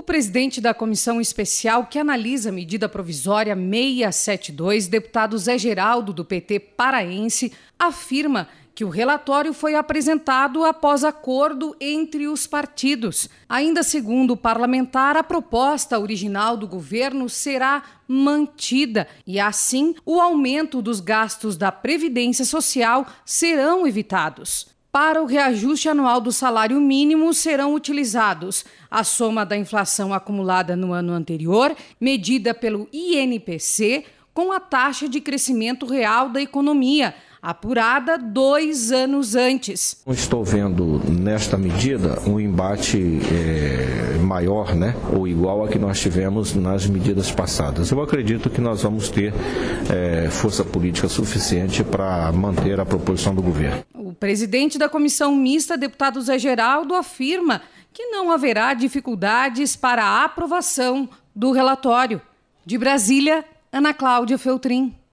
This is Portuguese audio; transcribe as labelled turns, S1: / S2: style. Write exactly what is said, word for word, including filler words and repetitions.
S1: presidente da comissão especial que analisa a medida provisória seiscentos e setenta e dois, deputado Zé Geraldo, do P T paraense, afirma que o relatório foi apresentado após acordo entre os partidos. Ainda segundo o parlamentar, a proposta original do governo será mantida e, assim, o aumento dos gastos da Previdência Social serão evitados. Para o reajuste anual do salário mínimo serão utilizados a soma da inflação acumulada no ano anterior, medida pelo I N P C, com a taxa de crescimento real da economia, apurada dois anos antes.
S2: Estou vendo nesta medida um embate é, maior, né, ou igual a que nós tivemos nas medidas passadas. Eu acredito que nós vamos ter é, força política suficiente para manter a proposição do governo.
S1: O presidente da comissão mista, deputado Zé Geraldo, afirma que não haverá dificuldades para a aprovação do relatório. De Brasília, Ana Cláudia Feltrin.